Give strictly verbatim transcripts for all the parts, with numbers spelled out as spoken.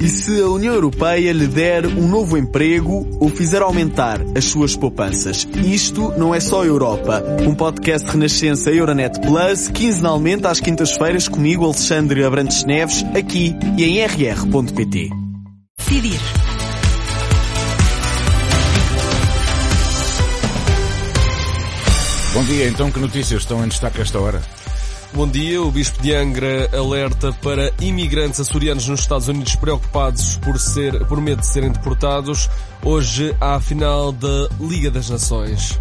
E se a União Europeia lhe der um novo emprego ou fizer aumentar as suas poupanças? Isto não é só Europa. Um podcast Renascença Euronet Plus, quinzenalmente às quintas-feiras, comigo, Alexandre Abrantes Neves, aqui e em r r ponto p t. Decidir. Bom dia, então que notícias estão em destaque a esta hora? Bom dia, o Bispo de Angra alerta para imigrantes açorianos nos Estados Unidos preocupados por, ser, por medo de serem deportados. Hoje há a final da Liga das Nações.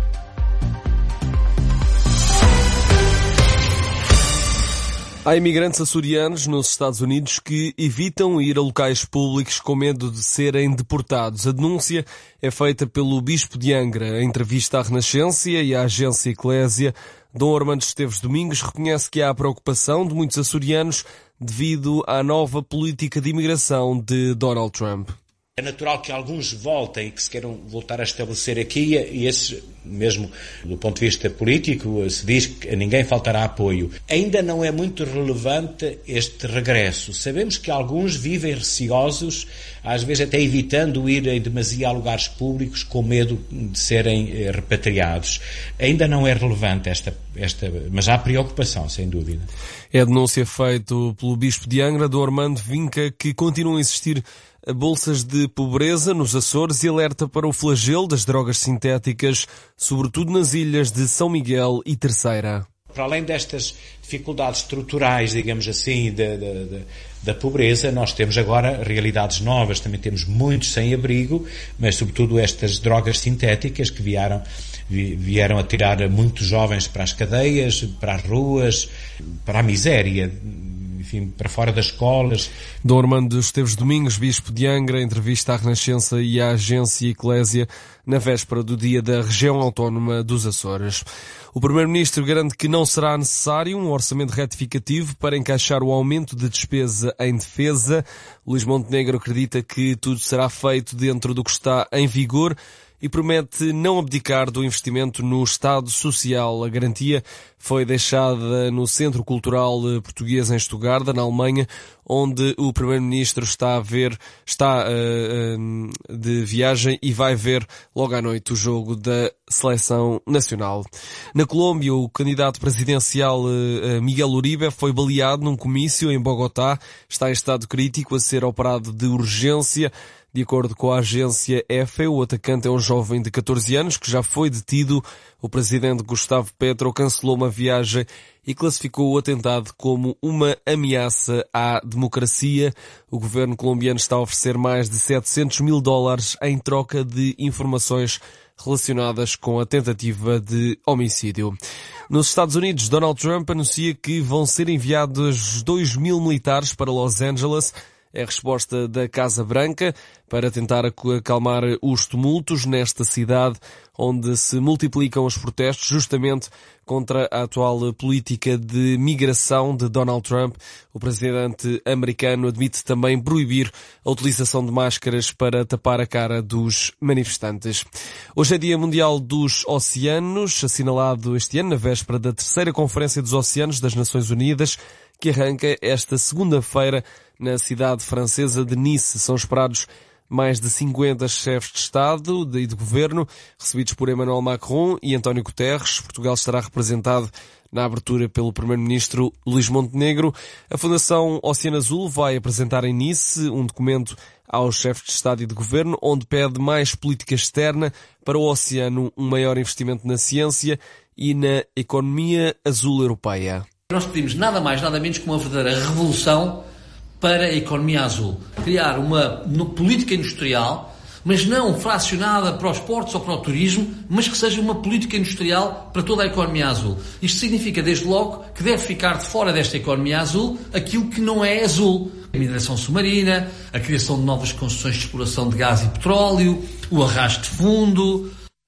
Há imigrantes açorianos nos Estados Unidos que evitam ir a locais públicos com medo de serem deportados. A denúncia é feita pelo Bispo de Angra. Em entrevista à Renascença e à agência Eclésia, Dom Armando Esteves Domingos reconhece que há preocupação de muitos açorianos devido à nova política de imigração de Donald Trump. É natural que alguns voltem e que se queiram voltar a estabelecer aqui, e esses, mesmo do ponto de vista político, se diz que a ninguém faltará apoio. Ainda não é muito relevante este regresso. Sabemos que alguns vivem receosos, às vezes até evitando ir em demasia a lugares públicos com medo de serem repatriados. Ainda não é relevante esta, esta, mas há preocupação, sem dúvida. É a denúncia feita pelo Bispo de Angra, Dom Armando vinca que continuam a existir bolsas de pobreza nos Açores e alerta para o flagelo das drogas sintéticas, sobretudo nas ilhas de São Miguel e Terceira. Para além destas dificuldades estruturais, digamos assim, da, da, da pobreza, nós temos agora realidades novas. Também temos muitos sem-abrigo, mas sobretudo estas drogas sintéticas que vieram, vieram a tirar muitos jovens para as cadeias, para as ruas, para a miséria, enfim, para fora das escolas. Dom Armando Esteves Domingos, Bispo de Angra, entrevista à Renascença e à agência Eclésia na véspera do dia da região autónoma dos Açores. O Primeiro-Ministro garante que não será necessário um orçamento retificativo para encaixar o aumento de despesa em defesa. Luís Montenegro acredita que tudo será feito dentro do que está em vigor e promete não abdicar do investimento no Estado Social. A garantia foi deixada no Centro Cultural Português em Stuttgart, na Alemanha, onde o Primeiro-Ministro está a ver, está uh, uh, de viagem e vai ver logo à noite o jogo da Seleção Nacional. Na Colômbia, o candidato presidencial uh, Miguel Uribe foi baleado num comício em Bogotá. Está em estado crítico, a ser operado de urgência. De acordo com a agência E F E, o atacante é um jovem de catorze anos que já foi detido. O presidente Gustavo Petro cancelou uma viagem e classificou o atentado como uma ameaça à democracia. O governo colombiano está a oferecer mais de setecentos mil dólares em troca de informações relacionadas com a tentativa de homicídio. Nos Estados Unidos, Donald Trump anuncia que vão ser enviados dois mil militares para Los Angeles. É a resposta da Casa Branca para tentar acalmar os tumultos nesta cidade onde se multiplicam os protestos justamente contra a atual política de migração de Donald Trump. O presidente americano admite também proibir a utilização de máscaras para tapar a cara dos manifestantes. Hoje é Dia Mundial dos Oceanos, assinalado este ano na véspera da terceira Conferência dos Oceanos das Nações Unidas, que arranca esta segunda-feira na cidade francesa de Nice. São esperados mais de cinquenta chefes de Estado e de Governo, recebidos por Emmanuel Macron e António Guterres. Portugal estará representado na abertura pelo Primeiro-Ministro Luís Montenegro. A Fundação Oceano Azul vai apresentar em Nice um documento aos chefes de Estado e de Governo, onde pede mais política externa para o oceano, um maior investimento na ciência e na economia azul europeia. Nós pedimos nada mais, nada menos que uma verdadeira revolução para a economia azul. Criar uma, uma política industrial, mas não fracionada para os portos ou para o turismo, mas que seja uma política industrial para toda a economia azul. Isto significa, desde logo, que deve ficar de fora desta economia azul aquilo que não é azul. A mineração submarina, a criação de novas concessões de exploração de gás e petróleo, o arrasto de fundo.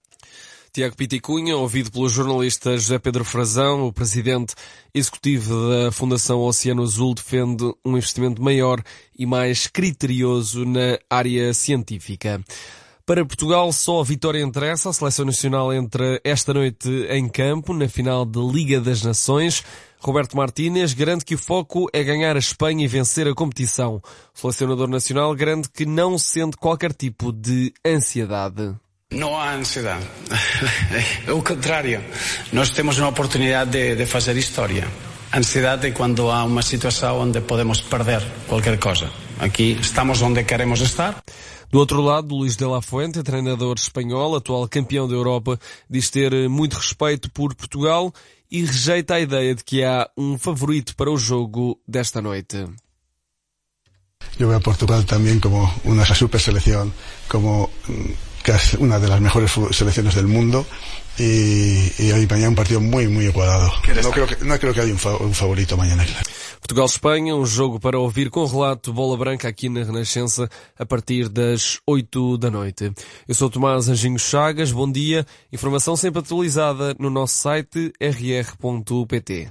Tiago Piticunha, ouvido pelo jornalista José Pedro Frazão, o presidente executivo da Fundação Oceano Azul, defende um investimento maior e mais criterioso na área científica. Para Portugal, só a vitória interessa. A Seleção Nacional entra esta noite em campo, na final da Liga das Nações. Roberto Martínez garante que o foco é ganhar a Espanha e vencer a competição. O selecionador nacional garante que não sente qualquer tipo de ansiedade. Não há ansiedade. É o contrário. Nós temos uma oportunidade de, de fazer história. A ansiedade é quando há uma situação onde podemos perder qualquer coisa. Aqui estamos onde queremos estar. Do outro lado, Luís de la Fuente, treinador espanhol, atual campeão da Europa, diz ter muito respeito por Portugal e rejeita a ideia de que há um favorito para o jogo desta noite. Eu vejo Portugal também como uma super seleção, como casi una de las mejores selecciones del mundo y, y hoy mañana un partido muy muy igualado. No creo que, no creo que haya un, fa, un favorito mañana. Portugal-Espanha, um jogo para ouvir com relato Bola Branca aqui na Renascença a partir das oito da noite. Eu sou Tomás Anjinho Chagas, bom dia. Informação sempre atualizada no nosso site r r ponto p t.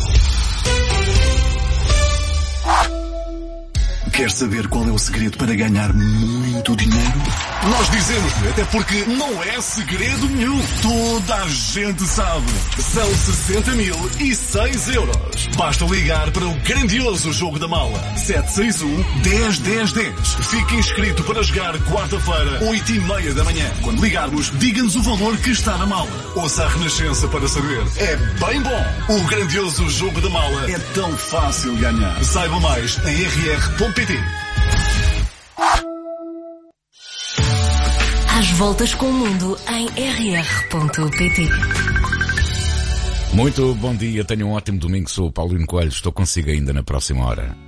Quer saber qual é o segredo para ganhar muito dinheiro? Nós dizemos-lhe, até porque não é segredo nenhum. Toda a gente sabe. São sessenta mil e seis euros. Basta ligar para o grandioso jogo da mala. sete seis um, dez, dez, dez. Fique inscrito para jogar quarta-feira, oito e meia da manhã. Quando ligarmos, diga-nos o valor que está na mala. Ouça a Renascença para saber. É bem bom. O grandioso jogo da mala é tão fácil ganhar. Saiba mais em r r ponto p t. Às voltas com o mundo em r r ponto p t. Muito bom dia, tenho um ótimo domingo, sou o Paulino Coelho, estou consigo ainda na próxima hora.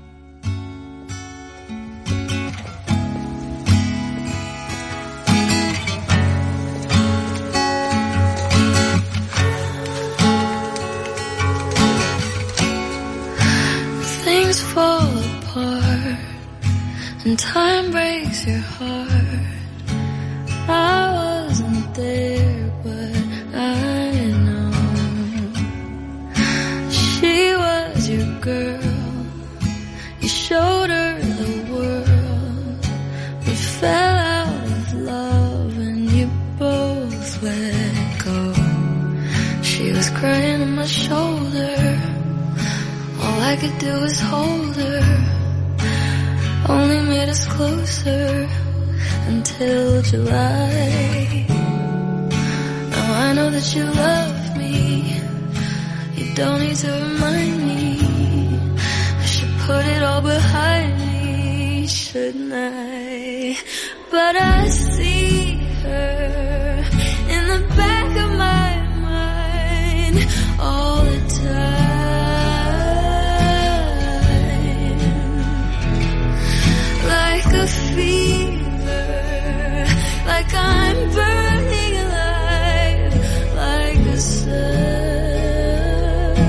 Things fall apart and time breaks your heart. I wasn't there, but I know she was your girl. You showed her the world. We fell out of love and you both let go. She was crying on my shoulder. All I could do was hold her. Only made us closer until July. Now I know that you love me. You don't need to remind me. I should put it all behind me, shouldn't I? But I see her in the back of my mind all the time. Like a fever, like I'm burning alive, like a sun.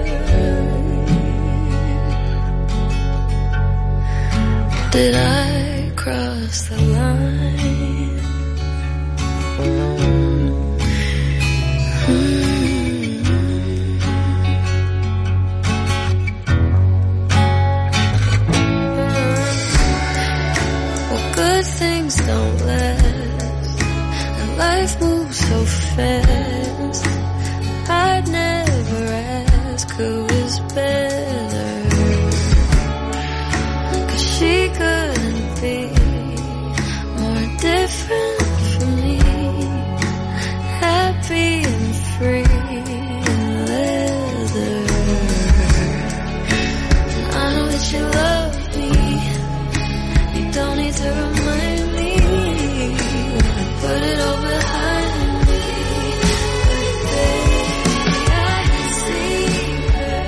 Did I cross the line? Mm-hmm. Well, good things don't last, and life moves so fast. I'd never ask who is better, 'cause she couldn't be more different from me. Happy and free in leather. And I know that you love me. You don't need to remind me. I put it all behind me. But baby, I see her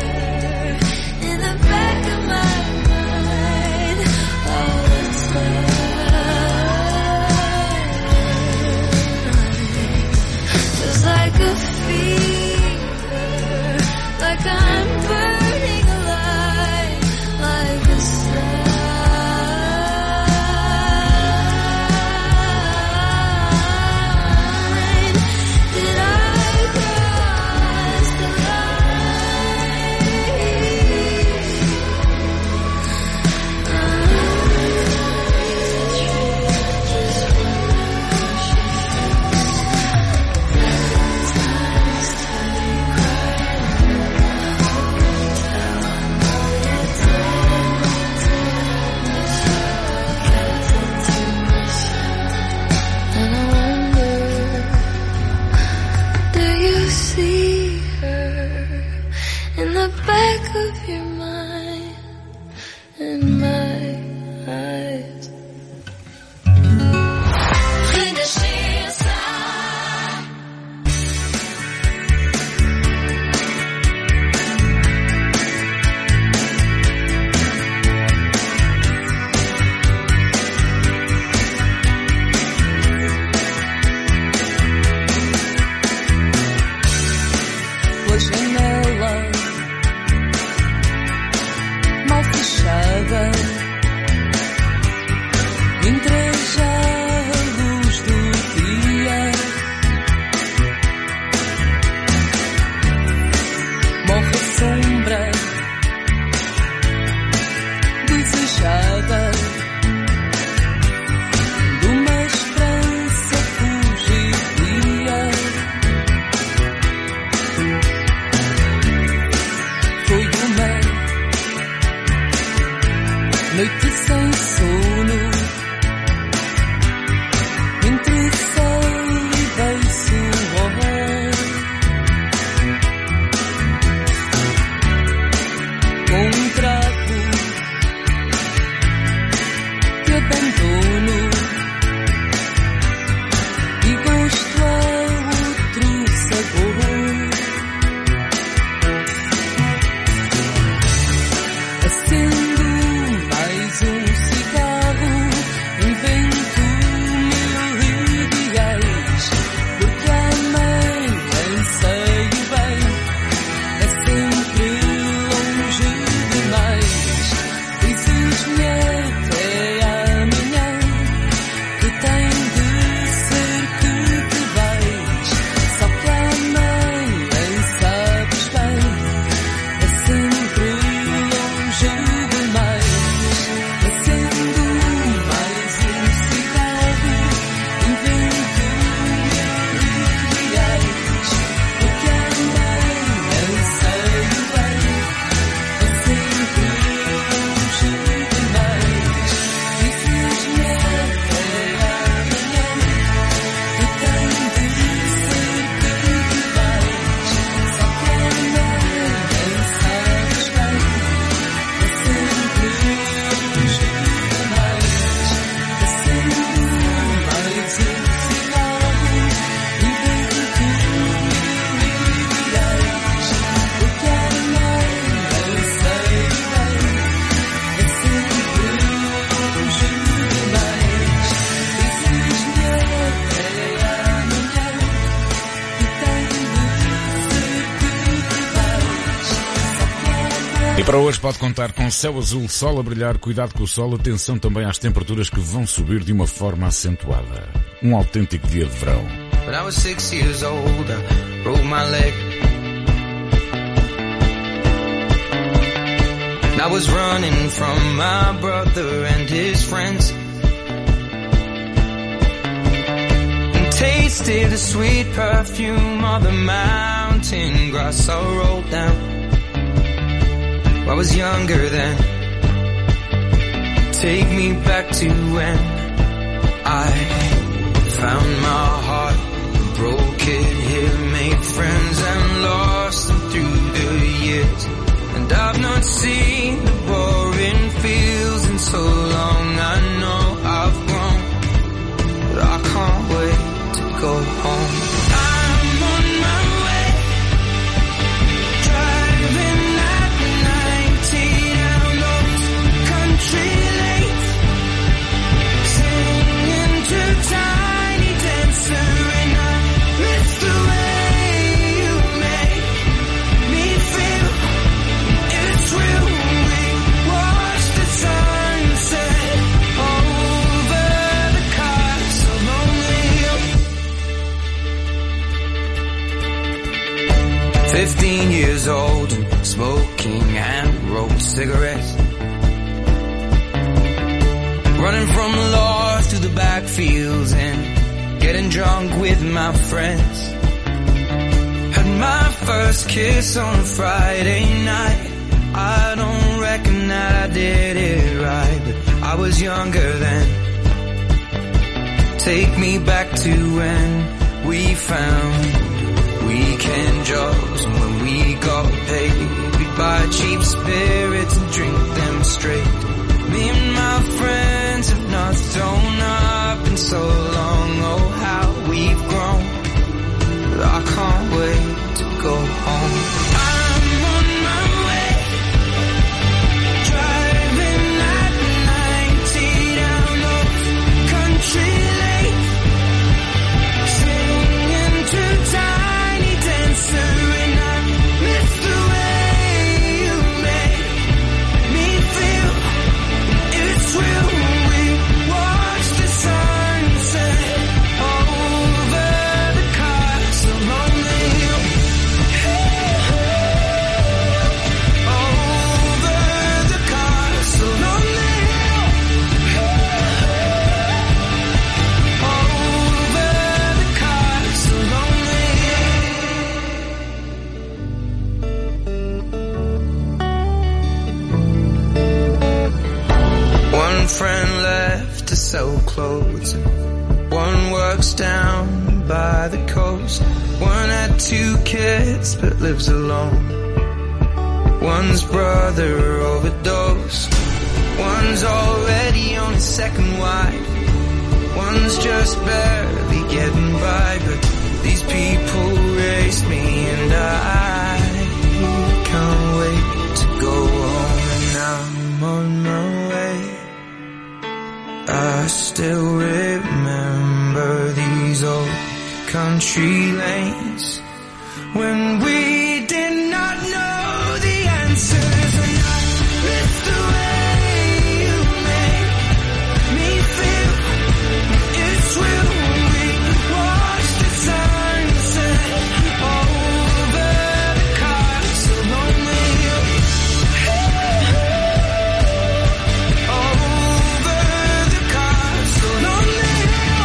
abandono e gosto a outro sabor. Acendo mais um cigarro, invento mil ideais, porque amei, anseio bem, é sempre longe demais. Dizes-me até amanhã que tem de ser que te vais, só que amei, sabes bem, é sempre longe demais. Acendo mais um cigarro, invento mil ideais, porque amei, anseio bem, é sempre longe demais. Dizes-me até amanhã que tem de ser que te vais, só que amei, sabes bem, é sempre longe demais. Acendo mais um cigarro, invento mil ideais, porque amei, anseio bem, é sempre longe demais. Dizes-me até amanhã que tem de ser que te vais, só que amei. E para hoje pode contar com céu azul, sol a brilhar, cuidado com o sol, atenção também às temperaturas que vão subir de uma forma acentuada. Um autêntico dia de verão. When I was six years old, I broke my leg. And I was running from my brother and his friends, and tasted the sweet perfume of the mountain grass I rolled down. I was younger then. Take me back to when I found my heart, broke it here, made friends and lost them through the years. And I've not seen the boring fields in so long. I know I've grown, but I can't wait to go home. I'm on my way, driving at ninety down those country lanes, singing to Tiny Dancer, and I miss the way you make me feel. It's real. We watch the sunset over the castle lonely. Fifteen years old and smoking and rolled cigarettes, running from the law through the backfields and getting drunk with my friends. Had my first kiss on a Friday night. I don't reckon that I did it right, but I was younger then. Take me back to when we found weekend jobs, and when we got paid, we'd buy cheap spirits and drink them straight. Me and my friends have not thrown up in so long. Oh, how we've grown, but I can't wait to go home. I'm on my way, driving at ninety down those country lanes, singing to Tiny Dancer, and I miss the way you make me feel. It's real. We watch the sunset over the castle lonely. Over the castle lonely. Over the castle lonely. One friend left to sell clothes, one works down by the coast. One had two kids but lives alone. One's brother overdosed. One's already on his second wife. One's just barely getting by, but these people raised me and I can't wait to go home. And I'm on my way. I still remember these old country lanes when we did not know the answers, and I miss the way you make me feel. It's real when we watch the sunset over the castle on the hill. Over the castle on the hill.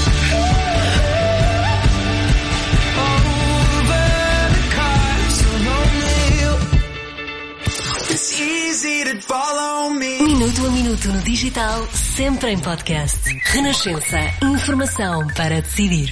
Over the castle on the hill. It's easy to follow me. Minuto a minuto no digital, sempre em podcast. Renascença. Informação para decidir.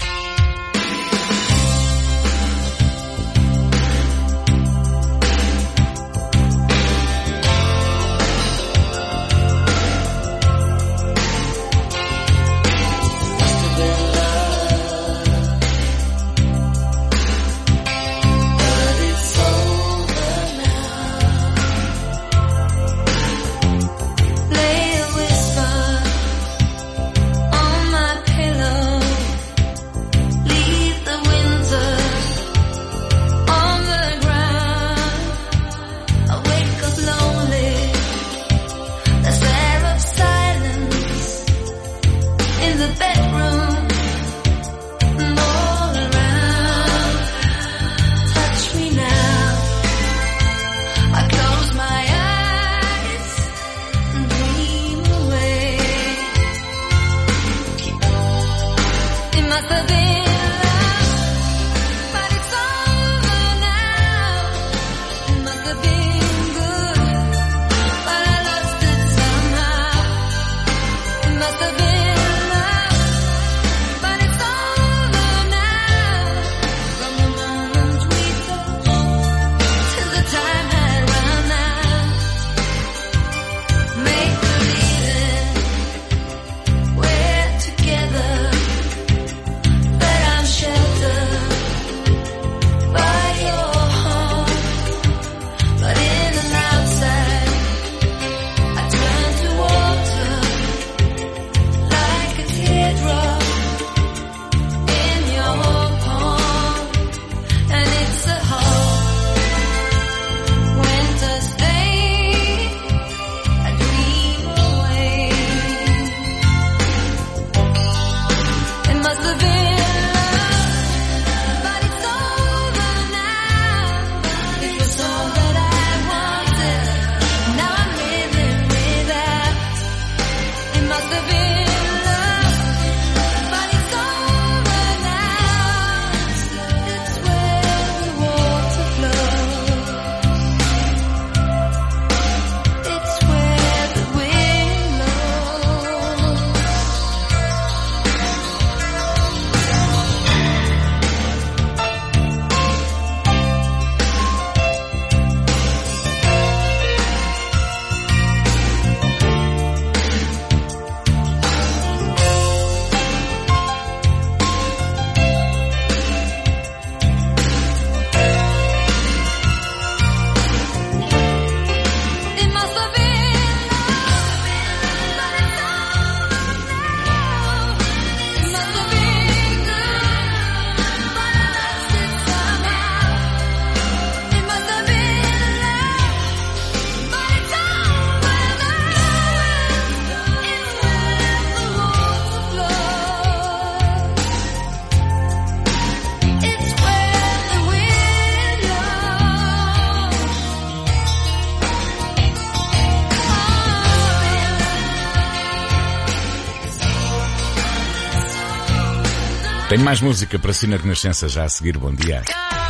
Lay a whisper on my pillow. Leave the winter on the ground. I wake up lonely. There's air of silence in the bedroom and all around. Touch me now. I close my eyes and dream away. It must have been love, but it's over now. It must have been good, but I lost it somehow. It must have been love, but it's over now. From the moment we touched till the time had run out. Make believing we're together, that I'm sheltered by your home. But in and outside, I turn to water like a teardrop in your palm. And it's a hard winter's day. I dream away. It must have been love, but it's over now. It was all that I wanted. Now I'm living without. It must have been love, but it's over now. It's where the water flows. It's where the wind blows. It must have been love, but it's over now. It must have been good, but I lost it somehow. It must have been love, but it's over now. It's where the water flows. It's where the wind blows. Tenho mais música para si na Renascença já a seguir. Bom dia.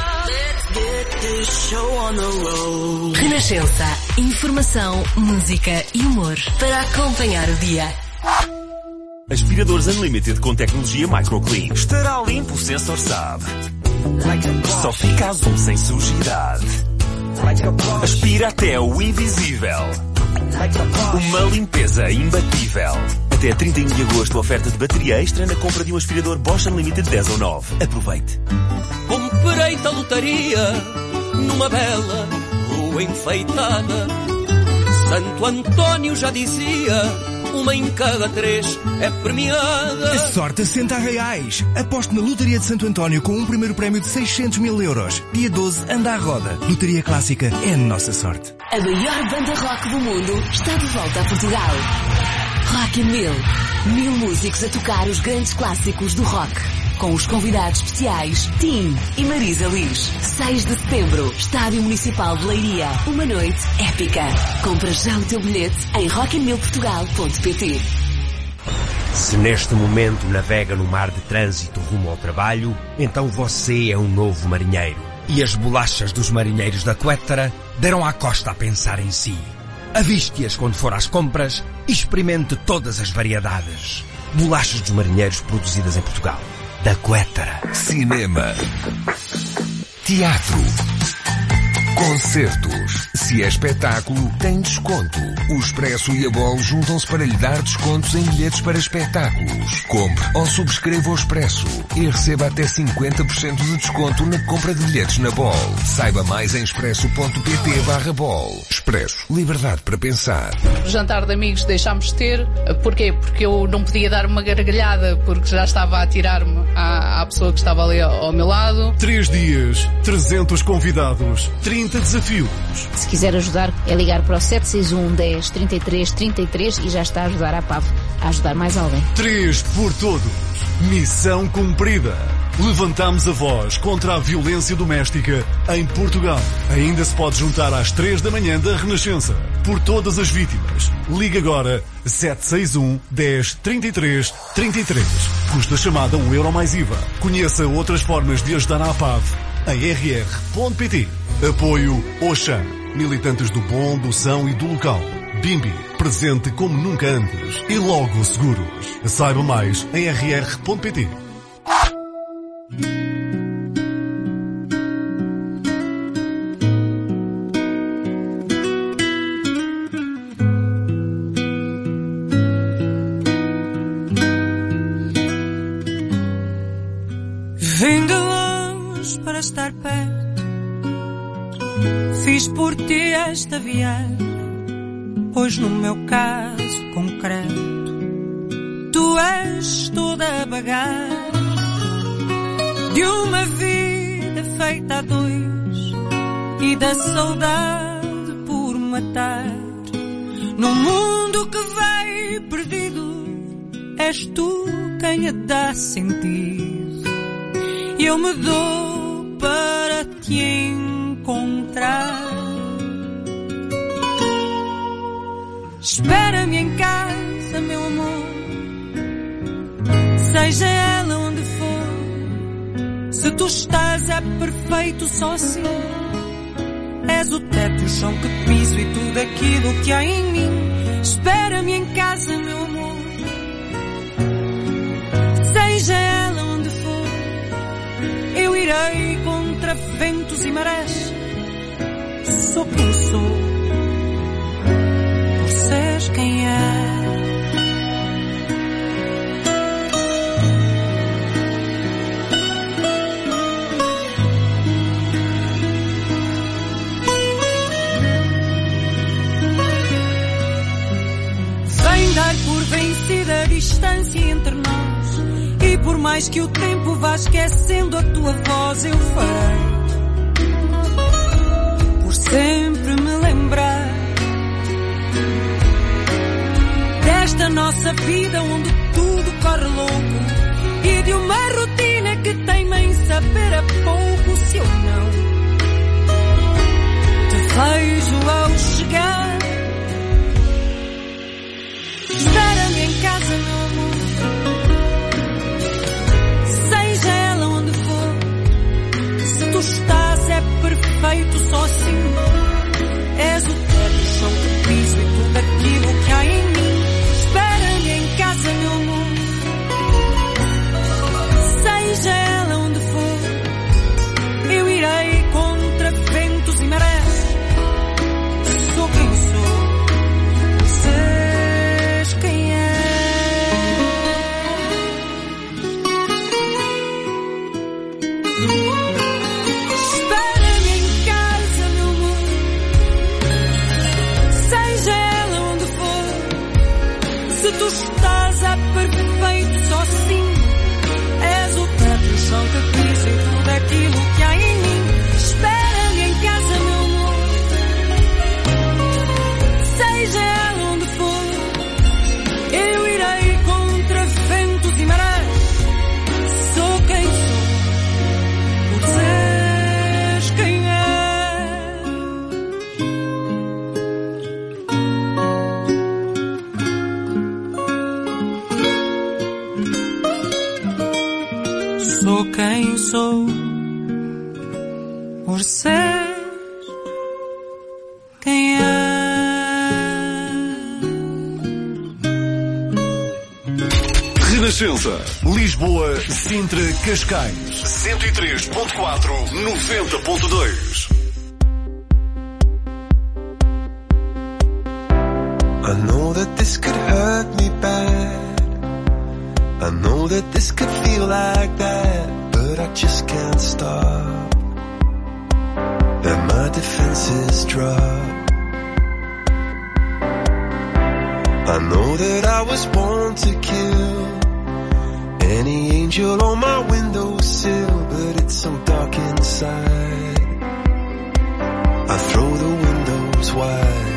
Renascença. Informação, música e humor para acompanhar o dia. Aspiradores Unlimited com tecnologia MicroClean. Estará limpo, o sensor sabe. Só fica azul sem sujidade. Aspira até o invisível. Uma limpeza imbatível. Até trinta e um de agosto, oferta de bateria extra na compra de um aspirador Bosch Unlimited dez ou nove. Aproveite. Comprei-te a lotaria numa bela rua enfeitada. Santo António já dizia, uma em cada três é premiada. A sorte assenta a reais. Aposte na Lotaria de Santo António com um primeiro prémio de seiscentos mil euros. Dia doze, anda à roda. Lotaria Clássica é a nossa sorte. A maior banda rock do mundo está de volta a Portugal. Rock in Mil. Mil músicos a tocar os grandes clássicos do rock. Com os convidados especiais Tim e Marisa Liz. seis de setembro, Estádio Municipal de Leiria. Uma noite épica. Compra já o teu bilhete em rock in mil portugal ponto pt. Se neste momento navega no mar de trânsito rumo ao trabalho, então você é um novo marinheiro. E as bolachas dos marinheiros da Quettara deram à costa a pensar em si. Aviste-as quando for às compras e experimente todas as variedades. Bolachas dos marinheiros produzidas em Portugal. Da Quettara. Cinema. Teatro. Concertos. Se é espetáculo, tem desconto. O Expresso e a Bol juntam-se para lhe dar descontos em bilhetes para espetáculos. Compre ou subscreva o Expresso e receba até cinquenta por cento de desconto na compra de bilhetes na Bol. Saiba mais em expresso.pt barra Bol. Expresso. Liberdade para pensar. Jantar de amigos deixámos de ter. Porquê? Porque eu não podia dar uma gargalhada porque já estava a atirar-me à, à pessoa que estava ali ao, ao meu lado. Três dias, trezentos convidados, trinta desafios. Se quiser ajudar, é ligar para o sete seis um, dez, trinta e três, trinta e três e já está a ajudar a P A V a ajudar mais alguém. Três por todos. Missão cumprida. Levantamos a voz contra a violência doméstica em Portugal. Ainda se pode juntar às três da manhã da Renascença. Por todas as vítimas. Ligue agora sete seis um, dez, trinta e três, trinta e três. Custa chamada um euro mais I V A. Conheça outras formas de ajudar a P A V em r r ponto p t. Apoio Oxam. Militantes do bom, do são e do local. Bimbi. Presente como nunca antes. E Logo Seguros. Saiba mais em r r ponto p t. Vim de longe para estar perto. Fiz por ti esta viagem, pois no meu caso concreto tu és toda a bagagem de uma vida feita a dois e da saudade por matar. No mundo que vai perdido, és tu quem a dá sentido e eu me dou para te encontrar. Espera-me em casa, meu amor, seja ela onde for. Se tu estás é perfeito só assim. És o teto, o chão que piso e tudo aquilo que há em mim. Espera-me em casa, meu amor, seja ela onde for. Eu irei contra ventos e marés. Sou quem sou, por seres quem é. Vem dar por vencida a distância entre nós, e por mais que o tempo vá esquecendo a tua voz, eu farei por sempre me lembrar desta nossa vida onde tudo corre louco e de uma rotina que teima em saber a pouco. Se eu não te vejo ao chegar, espera-me em casa, meu amor, seja ela onde for. Se tu estás é perfeito só assim. És o teto, o chão que piso e tudo aquilo que há em mim. Espera-me em casa, meu amor, seja ela onde for. Eu irei contra ventos e marés. sou quem sou por ser quem é. Renascença, Lisboa, Sintra, Cascais, cento e três ponto quatro, noventa ponto dois. I know that this could hurt me bad. I know that this could feel like that, but I just can't stop. And my defenses drop. I know that I was born to kill any angel on my windowsill, but it's so dark inside. I throw the windows wide.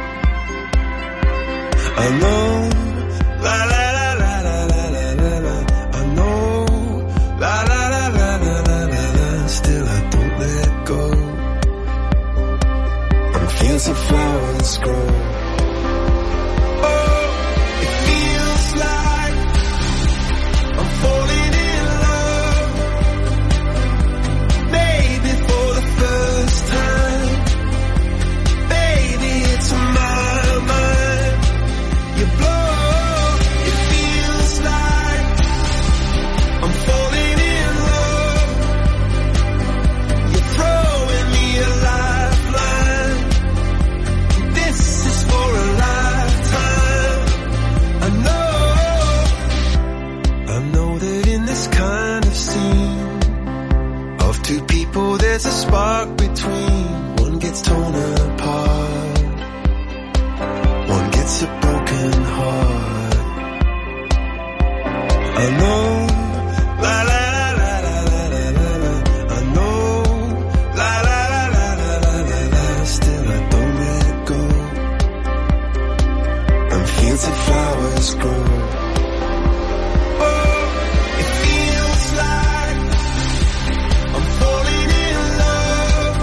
I know, la la la la la la la la la. I know, la la la la la la la la. Still I don't let go. And fields of flowers grow. Oh, it feels like I'm falling in love. Maybe for the first time. Baby, it's my mind. You blow, it feels like I'm falling in love. You're throwing me a lifeline. This is for a lifetime. I know, I know that in this kind of scene of two people there's a spark between. One gets torn apart, one gets a broken heart. I know, la la la la la la la la. I know, la la la la la la la la. Still I don't let go. And fields of flowers grow. Oh, it feels like I'm falling in love.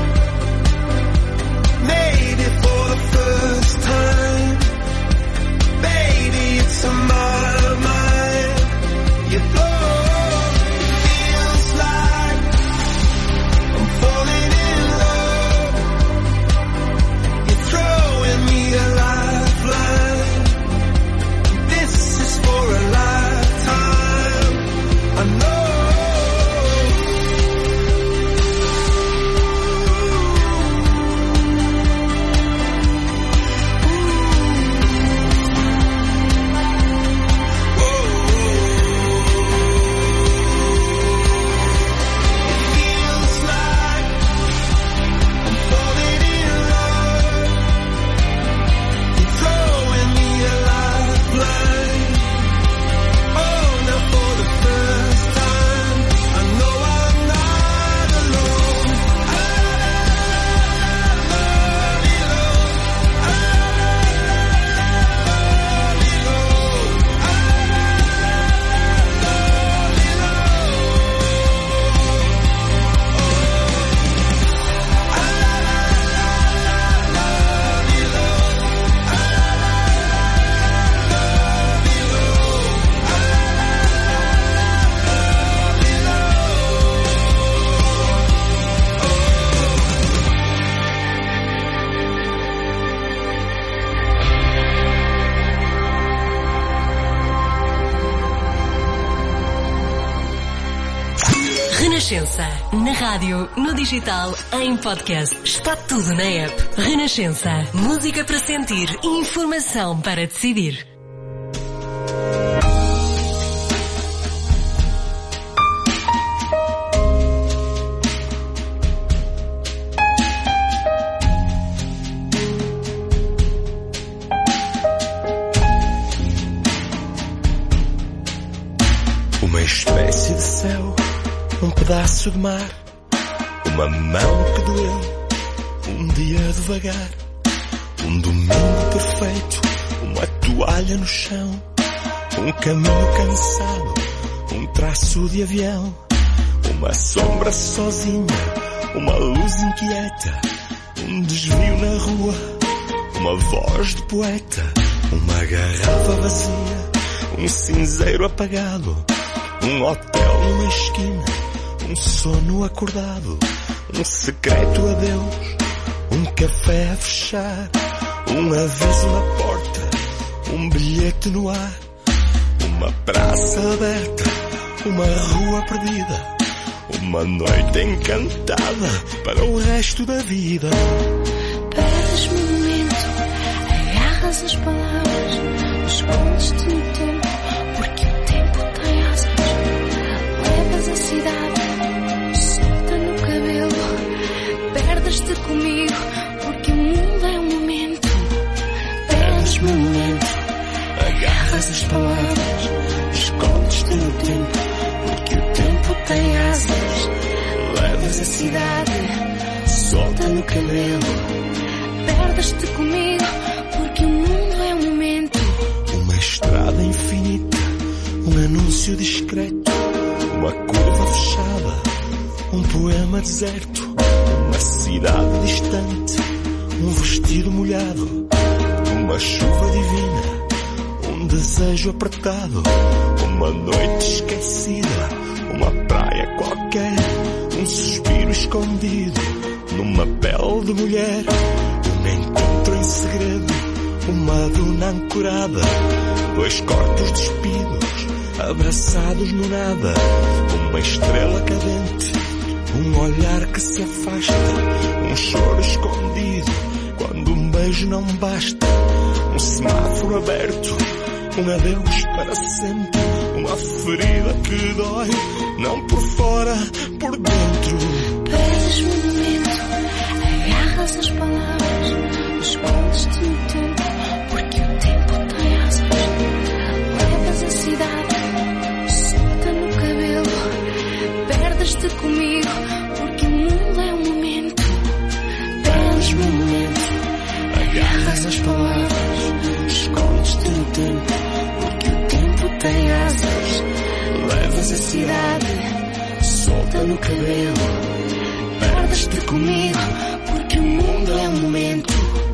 Maybe for the first time. Baby, it's on my mind. You blow, it feels like I'm falling in love. You're throwing me a lifeline. This is for a lifetime. I know. Renascença. Na rádio, no digital, em podcast. Está tudo na app. Renascença. Música para sentir e informação para decidir. Uma espécie de céu, um pedaço de mar, uma mão que doeu, um dia devagar, um domingo perfeito, uma toalha no chão, um caminho cansado, um traço de avião, uma sombra sozinha, uma luz inquieta, um desvio na rua, uma voz de poeta, uma garrafa vazia, um cinzeiro apagado, Um hotel numa esquina, um sono acordado, um secreto adeus, um café a fechar, um aviso na porta, um bilhete no ar, uma praça aberta, uma rua perdida, uma noite encantada para o resto da vida. Perdes-me o momento, agarras as palavras, escondes-te no tempo, porque o tempo tem asas. Levas a cidade, solta no cabelo, perdes-te comigo, porque o mundo é um momento. Perdes-me o momento, agarras as palavras, escondes-te no tempo, porque o tempo tem asas. Levas a cidade, solta no cabelo, perdes-te comigo, porque o mundo é um momento. Uma estrada infinita, um anúncio discreto, uma curva fechada, um poema deserto, uma cidade distante, um vestido molhado, uma chuva divina, um desejo apertado, uma noite esquecida, uma praia qualquer, um suspiro escondido numa pele de mulher, um encontro em segredo, uma duna ancorada, dois corpos despidos, abraçados no nada, uma estrela cadente, um olhar que se afasta, um choro escondido, quando um beijo não basta, um semáforo aberto, um adeus para sempre, uma ferida que dói, não por fora, por dentro. Perdes-me o momento, agarras as palavras, escondes-te no tempo, porque o tempo tem asas. Levas a cidade, solta no cabelo, perdes-te comigo, porque o mundo é um momento. Perdes-me o momento, agarras as palavras, escondes-te no tempo, porque o tempo tem asas. Levas a cidade, solta no cabelo, perdes-te comigo, porque o mundo é um momento.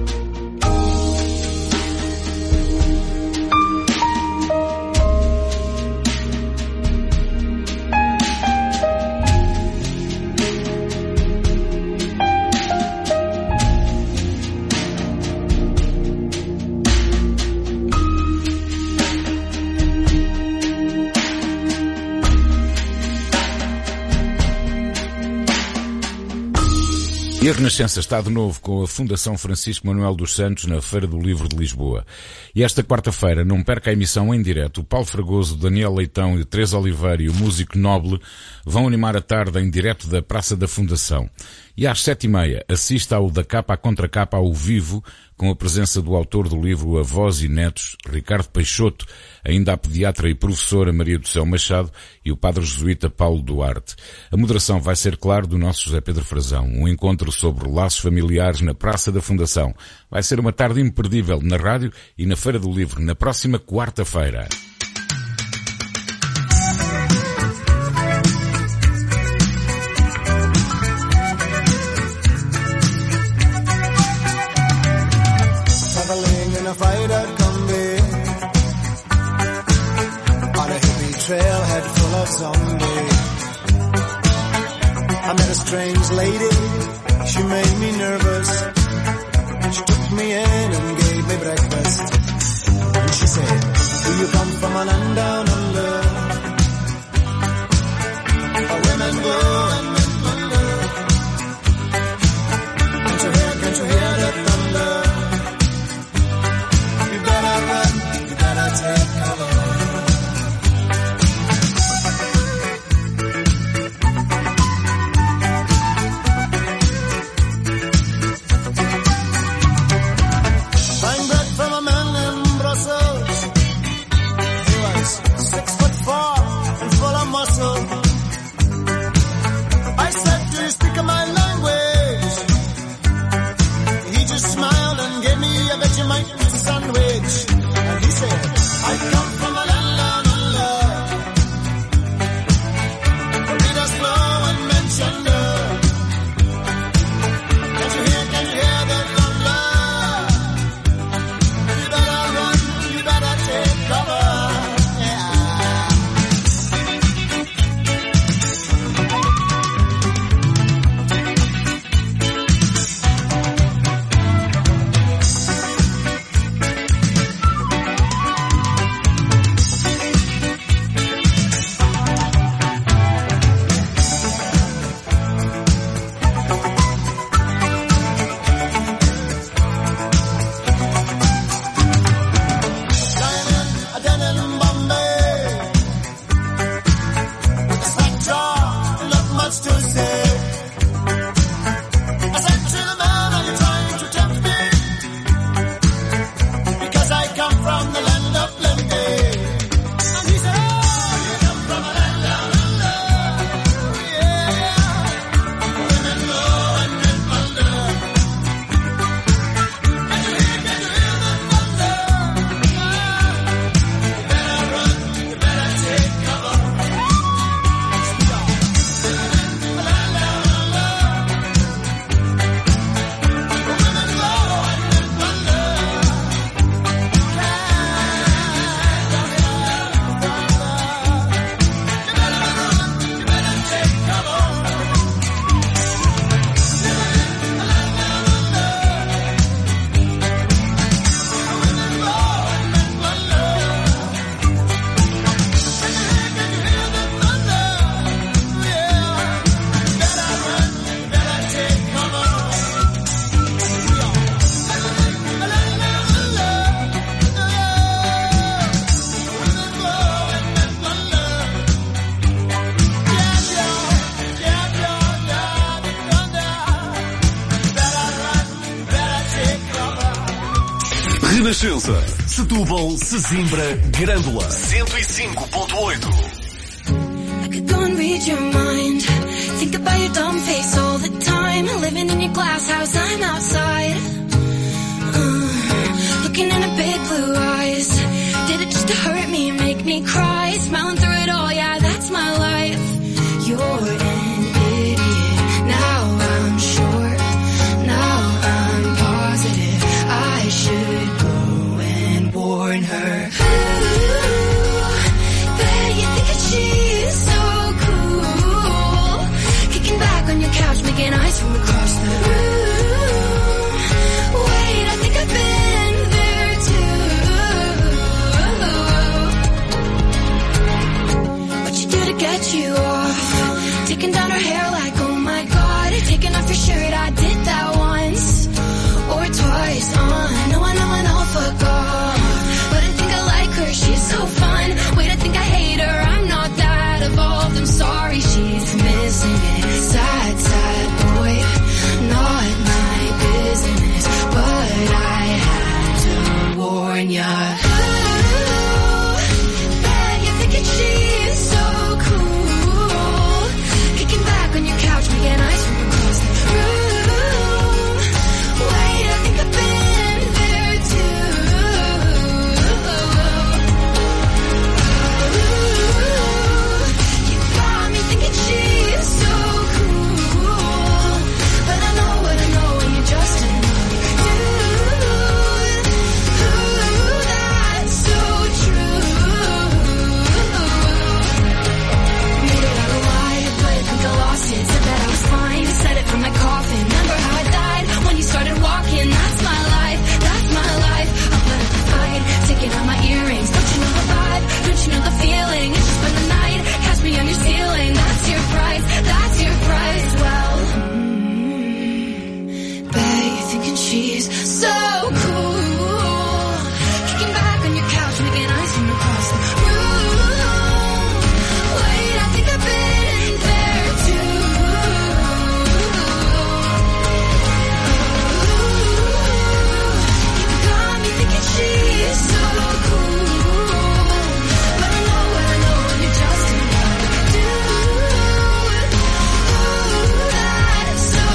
E a Renascença está de novo com a Fundação Francisco Manuel dos Santos na Feira do Livro de Lisboa. E esta quarta-feira, não perca a emissão em direto, o Paulo Fragoso, o Daniel Leitão e o Teresa Oliveira e o músico Noble vão animar a tarde em direto da Praça da Fundação. E às sete e meia, assista ao Da Capa à Contracapa ao vivo, com a presença do autor do livro Avós e Netos, Ricardo Peixoto, ainda a pediatra e professora Maria do Céu Machado e o padre jesuíta Paulo Duarte. A moderação vai ser, claro, do nosso José Pedro Frazão. Um encontro sobre laços familiares na Praça da Fundação. Vai ser uma tarde imperdível na rádio e na Feira do Livro, na próxima quarta-feira. In a fighter combi on a hippie trailhead full of zombies. I met a strange lady, she made me nervous. She took me in and gave me breakfast. And she said, do you come from a land down under, where women go and men wonder? Can't you hear, can't you hear the thunder? Take cover. Buying bread from a man in Brussels. He was six foot four and full of muscle. I said, do you speak my language? He just smiled and gave me a Vegemite sandwich. And he said, I come Renascença, Setúbal, Sesimbra, Grândola, cento e cinco ponto oito. I could go and read your mind. Think about your dumb face all the time. Living in your glass house, I'm outside. Uh, looking in her big blue eyes. Did it just to hurt me and make me cry? Smiling through it all, yeah, that's my life. You're an idiot. Now I'm sure. Now I'm positive. I should go and warn her. Ooh, bet you think that she's so cool. Kicking back on your couch, making eyes from across the room. Wait, I think I've been there too. What you do to get you off? Taking down her hair like, oh my god. Taking off your shirt, I did that once or twice. Uh, no, I know, I know, fuck off. But I think I like her, she's so fun. Wait, I think I hate her, I'm not that evolved. I'm sorry, she's missing it. Sad, sad boy, not my business. But I had to warn ya. Ooh, bet you're thinking she's so cool. Kicking back on your couch, making eyes from across the room. Wait, I think I've been there too. Ooh, you got me thinking she's so cool. But I know what I know and you're just another dude. Ooh, that's so true. Made it out alive, but I think I lost it. Said that I was fine, said it from my coffin. Remember how I died when you started walking? That's my life, that's my life. I'll put up a fight, taking out my earrings. Don't you know the vibe? Don't you know the feeling? It's just been the night, catch me on your ceiling. That's your price, that's your price. Well, mm, bet you're thinking she's so cool. Kicking back on your couch, making eyes from across the room. Wait, I think I've been there too. You got me thinking she's so cool. But I know what I know and you're just another dude. Ooh, that's so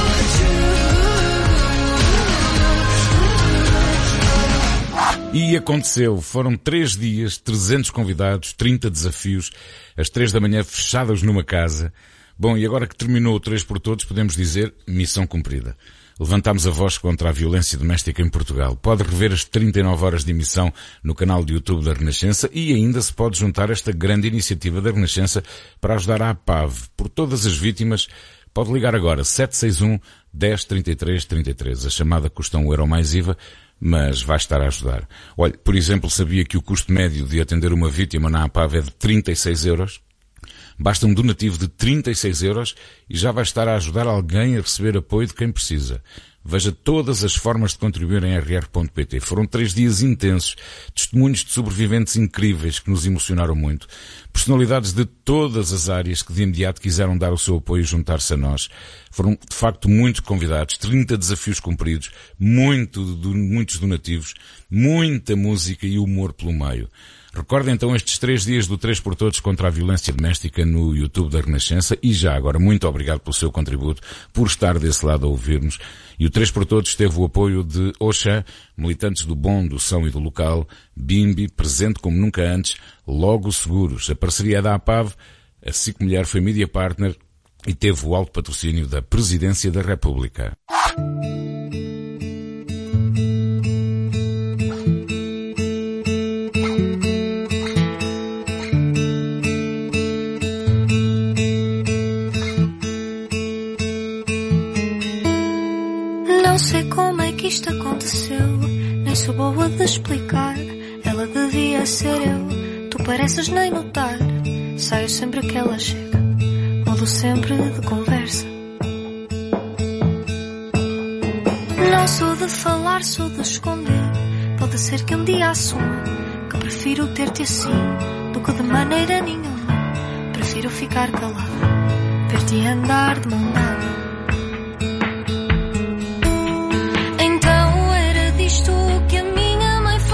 true. E aconteceu. Foram três dias, trezentos convidados, trinta desafios, às três da manhã fechadas numa casa. Bom, e agora que terminou o três por todos, podemos dizer missão cumprida. Levantámos a voz contra a violência doméstica em Portugal. Pode rever as trinta e nove horas de emissão no canal de YouTube da Renascença e ainda se pode juntar a esta grande iniciativa da Renascença para ajudar a APAV. Por todas as vítimas, pode ligar agora sete seis um, dez, trinta e três, trinta e três. A chamada custa um euro mais I V A, mas vai estar a ajudar. Olha, por exemplo, sabia que o custo médio de atender uma vítima na APAV é de trinta e seis euros? Basta um donativo de trinta e seis euros e já vai estar a ajudar alguém a receber apoio de quem precisa. Veja todas as formas de contribuir em r r ponto p t. Foram três dias intensos, testemunhos de sobreviventes incríveis que nos emocionaram muito, personalidades de todas as áreas que de imediato quiseram dar o seu apoio e juntar-se a nós. Foram, de facto, muitos convidados, trinta desafios cumpridos, muito, muitos donativos, muita música e humor pelo meio. Recordem então estes três dias do três por todos contra a violência doméstica no YouTube da Renascença e já agora muito obrigado pelo seu contributo, por estar desse lado a ouvir-nos. E o três por todos teve o apoio de Oxã, militantes do bom, do são e do local, Bimbi, presente como nunca antes, Logo Seguros. A parceria da APAV, a SIC Mulher foi media partner e teve o alto patrocínio da Presidência da República. Não sei como é que isto aconteceu, nem sou boa de explicar. Ela devia ser eu, tu pareces nem notar. Saio sempre que ela chega, mudo sempre de conversa. Não sou de falar, sou de esconder. Pode ser que um dia assuma que prefiro ter-te assim do que de maneira nenhuma. Prefiro ficar calada, ver-te andar de mão dada. Então era disto que a minha mãe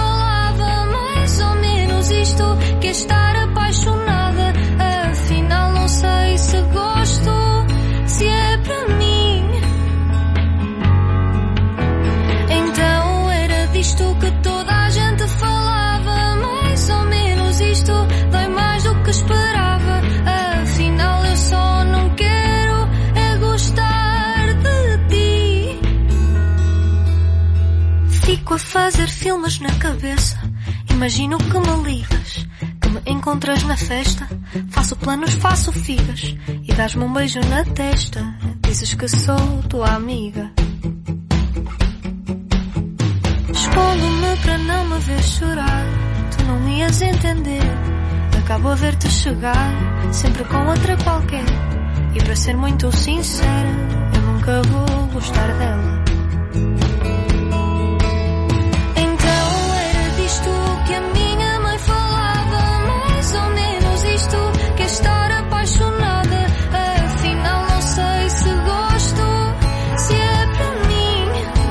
a fazer filmes na cabeça. Imagino que me ligas, que me encontras na festa. Faço planos, faço figas e dás-me um beijo na testa. Dizes que sou tua amiga. Escondo-me para não me ver chorar. Tu não ias entender. Acabo a ver-te chegar, sempre com outra qualquer. E para ser muito sincera, eu nunca vou gostar dela. Então era disto que a minha mãe falava, mais ou menos isto, que é estar apaixonada. Afinal não sei se gosto, se é para mim.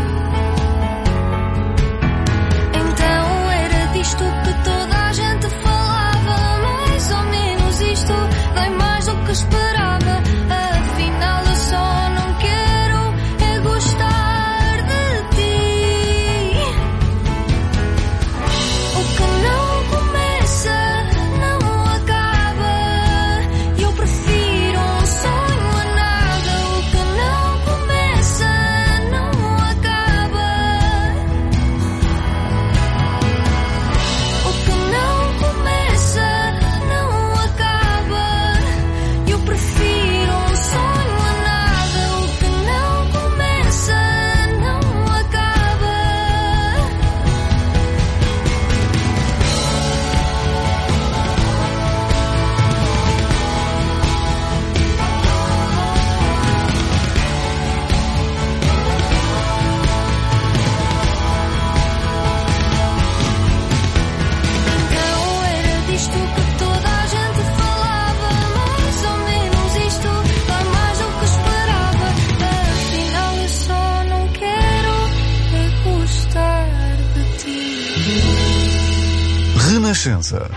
Então era disto que toda a gente falava, mais ou menos isto, bem mais do que esperava. Afinal eu só não quero é gostar de ti. O que não começa não acaba. Eu prefiro um sonho a nada. O que não começa não acaba. O que não começa não acaba. Eu prefiro um sonho a nada. O que não começa não acaba. Então era disto que toda a gente falava, mais ou menos isto, bem mais do que esperava. Afinal eu só não quero é gostar de ti. Renascença.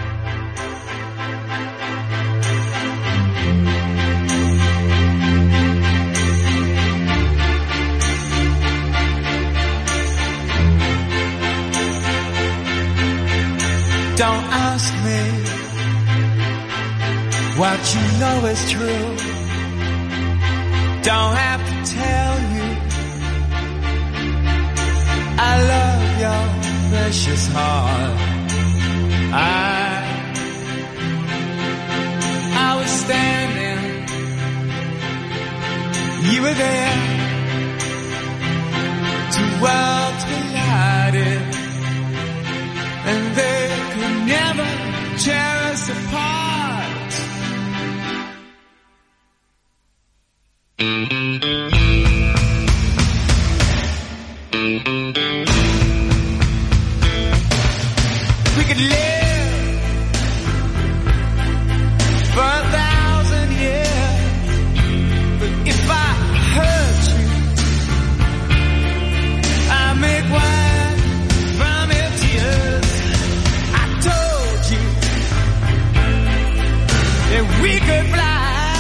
Don't ask me what you know is true. Don't have to tell you I love your precious heart. I I was standing, you were there, two worlds collided, and they could never tear us apart. We could live for a thousand years, but if I hurt you, I make wine from your tears. I told you that we could fly,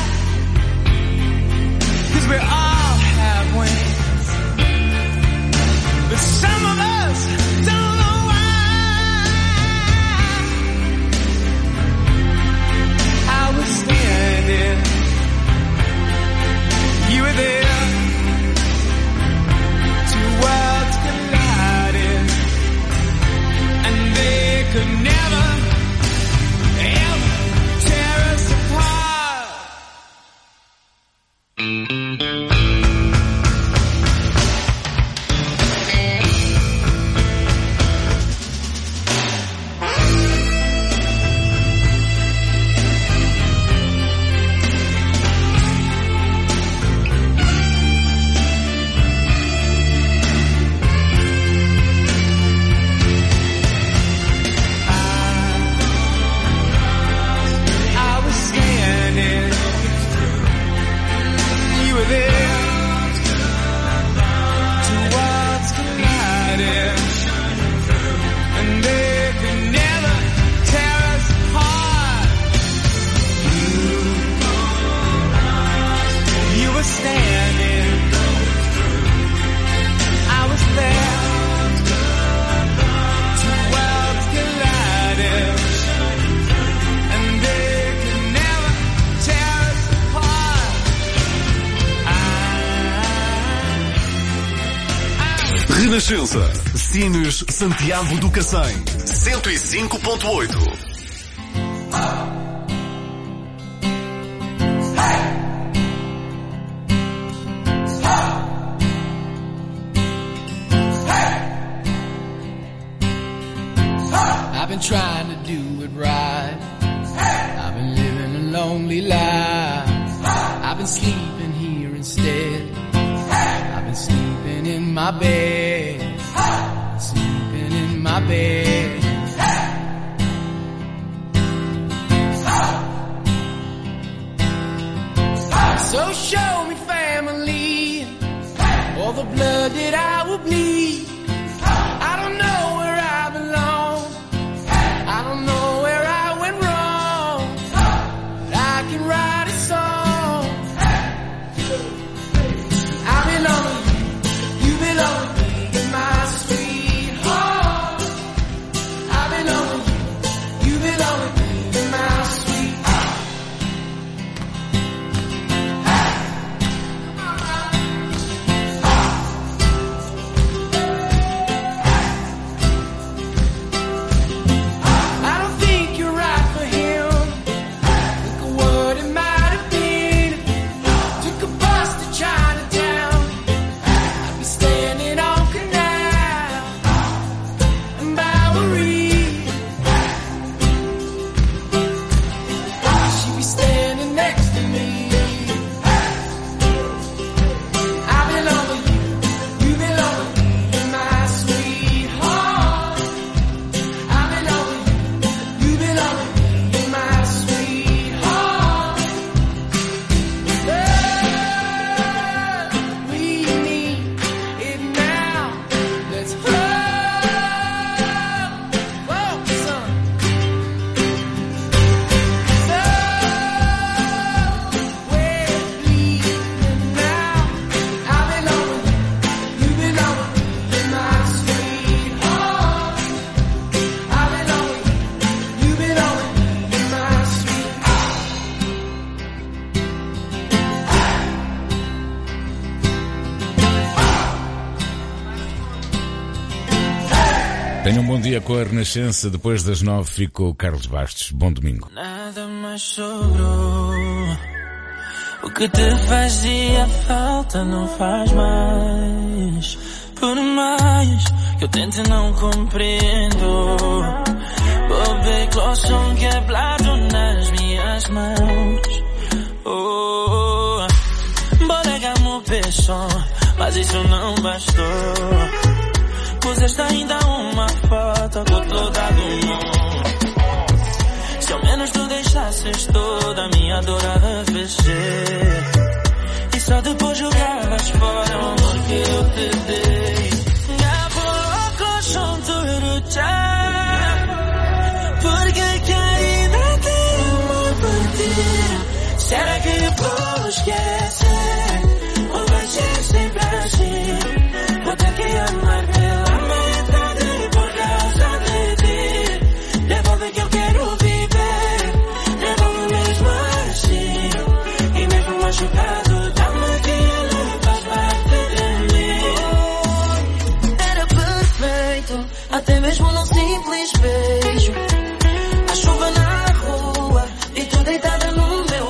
'cause we all have wings, but some of us don't know why. I was standing, you were there, two worlds collided, and they could never, ever tear us apart. Renascença. Sines Santiago do Cacém. cento e cinco ponto oito. I've been trying to do it right. I've been living a lonely life. I've been sleeping here instead. I've been sleeping in my bed. Sleeping in my bed. So show me family, all the blood that I will bleed. I don't know where I belong. I don't know where I went wrong. But I can write a song. I belong to you, you belong to me, my sweetheart. I belong to you, you belong to me, my sweetheart. I don't think you're right for him. Look at what it might have been. Took a bus to Chinatown. I'd be standing on Canal and Bowery. She'd be standing next to me. I belong to you, you belong to me, my sweetheart. I belong to you, you belong to me, my sweetheart. Love, we need it now. Let's love, whoa, son. Love, we're bleeding now. I belong to you, you belong to me, my sweetheart. I belong to you, you belong to me, my sweetheart. Tenham um bom dia com a Renascença. Depois das nove fica o Carlos Bastos. Bom domingo. Nada mais sobrou. O que te fazia falta não faz mais. Por mais que eu tente não compreendo. Volver close um quebrado nas minhas mãos. Oh, bolegamos peso, mas isso não bastou. Puseste ainda uma foto com toda do mundo. Se ao menos tu deixasses toda a minha dor arrefecer. E só depois jogavas fora o amor que eu te dei. A pouco son tudo já. Porque querida te amo por ti. Será que eu vou esquecer? Ou vai ser sempre assim? Vou ter que amar pela metade por causa de ti. Devolve que eu quero viver. Devolve mesmo assim. E mesmo machucado, dá-me aquilo, faz parte de mim. Era perfeito, até mesmo num simples beijo. A chuva na rua e tu deitada no meu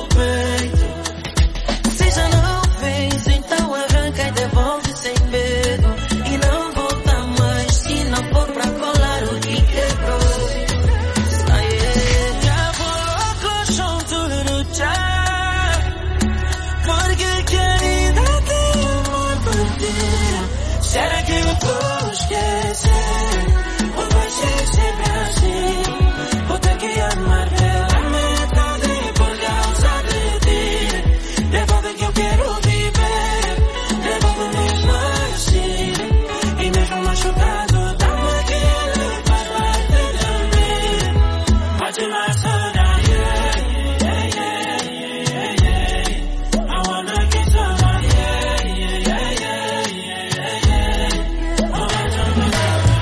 peito. Se já não fez, então arranca e devolve sem medo. E não volta mais se não for pra colar o que quebrou. Ai, é. Pouco son tudo já. Porque querida te amo por ti. Será que eu vou esquecer? Ou vai ser sempre assim? Vou ter que amar pela metade por causa de ti. Devolve que eu quero viver. Devolve mesmo assim. E mesmo machucado, dá-me aquilo, faz parte de mim. Pode mais sonhar, yeah, yeah, yeah, yeah, yeah. I wanna kiss someone, yeah, yeah, yeah, yeah, yeah, yeah. Oh, I don't know.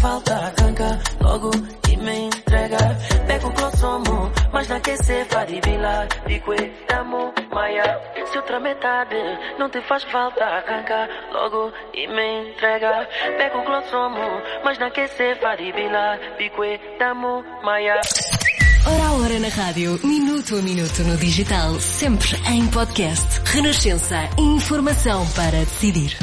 falta, arranca logo e me entrega. Pego o consumo, mas não quer ser faribila. Pique, damo, maia. Se outra metade não te faz falta, arranca logo e me entrega. Pego o consumo, mas não quer ser faribila. Pique, damo, maia. Hora a hora na rádio, minuto a minuto no digital, sempre em podcast. Renascença, informação para decidir.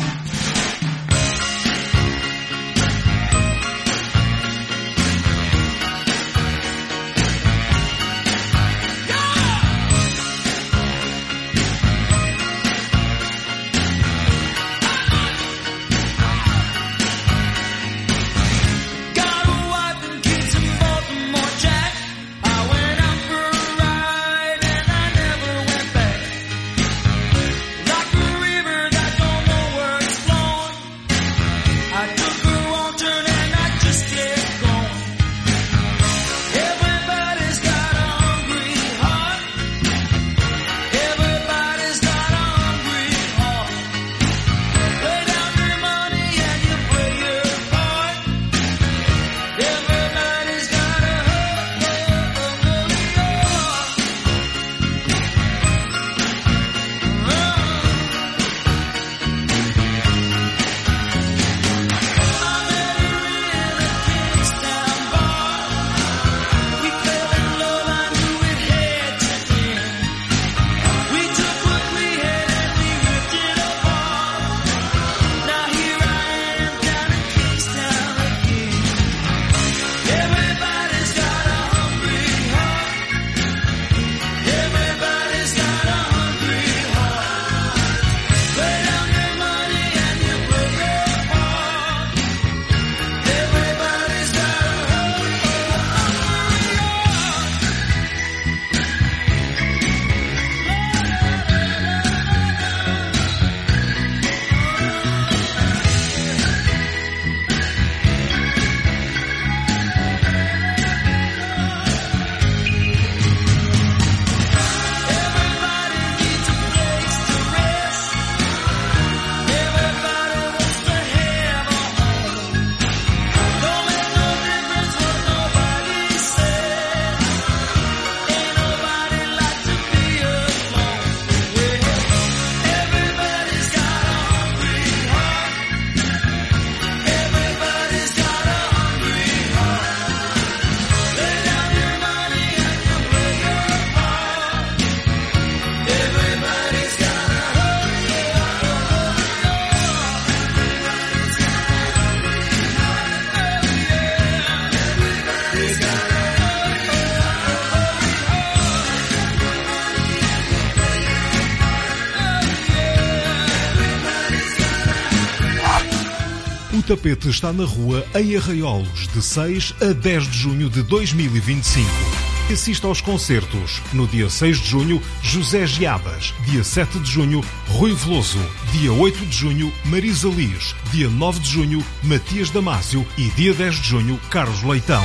O tapete está na rua em Arraiolos, de seis a dez de junho de dois mil e vinte e cinco. Assista aos concertos. No dia seis de junho, José Giabas. Dia sete de junho, Rui Veloso. Dia oito de junho, Marisa Liz. Dia nove de junho, Matias Damasio. E dia dez de junho, Carlos Leitão.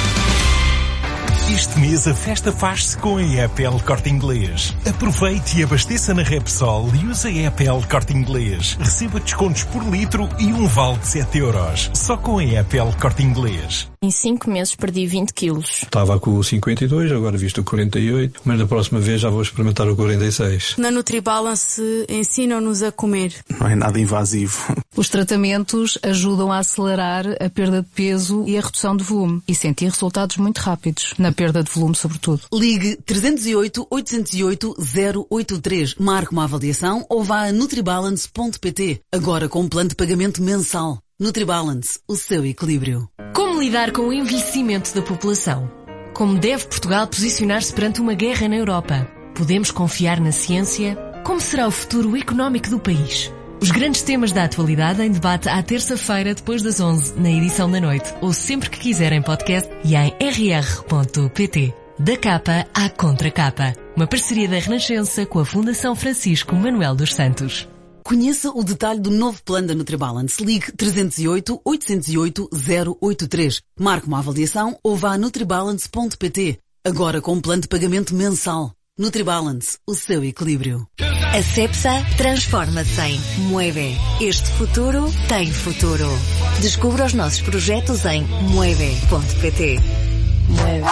Este mês a festa faz-se com a E P L Corte Inglês. Aproveite e abasteça na Repsol e use a E P L Corte Inglês. Receba descontos por litro e um vale de sete euros. Só com a E P L Corte Inglês. Em cinco meses perdi vinte quilos. Estava com o cinquenta e dois, agora visto o quarenta e oito, mas da próxima vez já vou experimentar o quarenta e seis. Na NutriBalance ensinam-nos a comer. Não é nada invasivo. Os tratamentos ajudam a acelerar a perda de peso e a redução de volume e sentir resultados muito rápidos, na perda de volume sobretudo. Ligue trezentos e oito, oitocentos e oito, zero oito três, marque uma avaliação ou vá a nutribalance ponto pt, agora com um plano de pagamento mensal. NutriBalance, o seu equilíbrio. Como lidar com o envelhecimento da população? Como deve Portugal posicionar-se perante uma guerra na Europa? Podemos confiar na ciência? Como será o futuro económico do país? Os grandes temas da atualidade em debate à terça-feira depois das onze, na edição da noite, ou sempre que quiserem podcast e em r r ponto p t. Da capa à contracapa. Uma parceria da Renascença com a Fundação Francisco Manuel dos Santos. Conheça o detalhe do novo plano da NutriBalance. Ligue trezentos e oito, oitocentos e oito, zero oito três. Marque uma avaliação ou vá a nutribalance ponto pt. Agora com um plano de pagamento mensal. NutriBalance, o seu equilíbrio. A Cepsa transforma-se em Mueve. Este futuro tem futuro. Descubra os nossos projetos em mueve ponto pt. Mueve.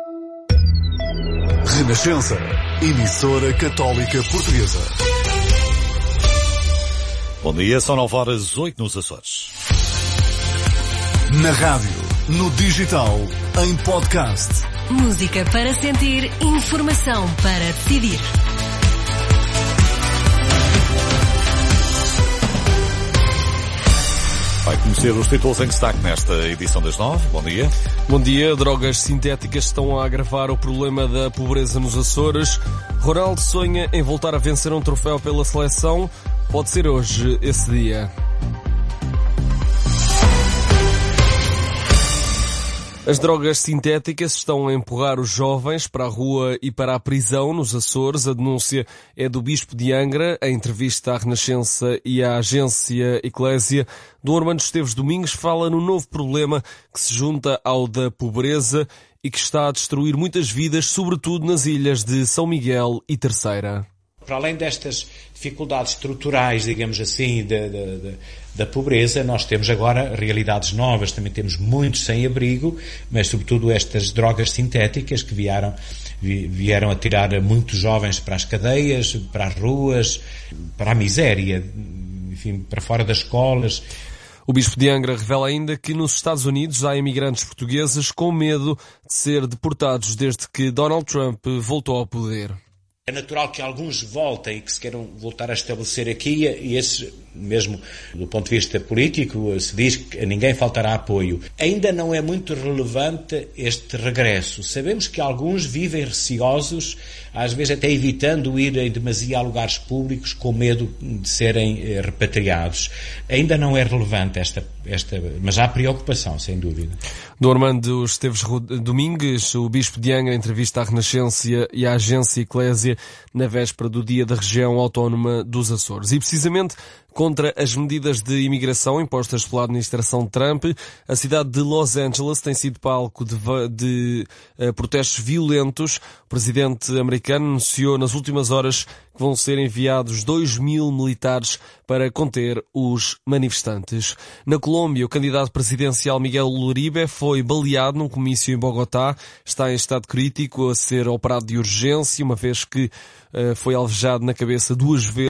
Renascença, emissora católica portuguesa. Bom dia, são nove horas oito nos Açores. Na rádio, no digital, em podcast. Música para sentir, informação para decidir. Vai conhecer os títulos em destaque nesta edição das nove. Bom dia. Bom dia. Drogas sintéticas estão a agravar o problema da pobreza nos Açores. Ronaldo sonha em voltar a vencer um troféu pela seleção. Pode ser hoje esse dia. As drogas sintéticas estão a empurrar os jovens para a rua e para a prisão nos Açores. A denúncia é do Bispo de Angra. A entrevista à Renascença e à agência Eclésia. Dom Armando Esteves Domingos fala no novo problema que se junta ao da pobreza e que está a destruir muitas vidas, sobretudo nas ilhas de São Miguel e Terceira. Para além destas dificuldades estruturais, digamos assim, da, da, da pobreza, nós temos agora realidades novas. Também temos muitos sem-abrigo, mas sobretudo estas drogas sintéticas que vieram, vieram a tirar muitos jovens para as cadeias, para as ruas, para a miséria, enfim, para fora das escolas. O Bispo de Angra revela ainda que nos Estados Unidos há imigrantes portugueses com medo de ser deportados desde que Donald Trump voltou ao poder. É natural que alguns voltem e que se queiram voltar a estabelecer aqui, e esses, mesmo do ponto de vista político, se diz que a ninguém faltará apoio. Ainda não é muito relevante este regresso. Sabemos que alguns vivem receosos, às vezes até evitando ir em demasia a lugares públicos com medo de serem eh, repatriados. Ainda não é relevante esta, esta, mas há preocupação, sem dúvida. Dom Armando Esteves Domingues, o Bispo de Angra, entrevista à Renascença e à agência Eclésia na véspera do Dia da Região Autónoma dos Açores. E precisamente contra as medidas de imigração impostas pela administração Trump, a cidade de Los Angeles tem sido palco de, de uh, protestos violentos. O presidente americano anunciou nas últimas horas que vão ser enviados dois mil militares para conter os manifestantes. Na Colômbia, o candidato presidencial Miguel Uribe foi baleado num comício em Bogotá. Está em estado crítico, a ser operado de urgência, uma vez que uh, foi alvejado na cabeça duas vezes.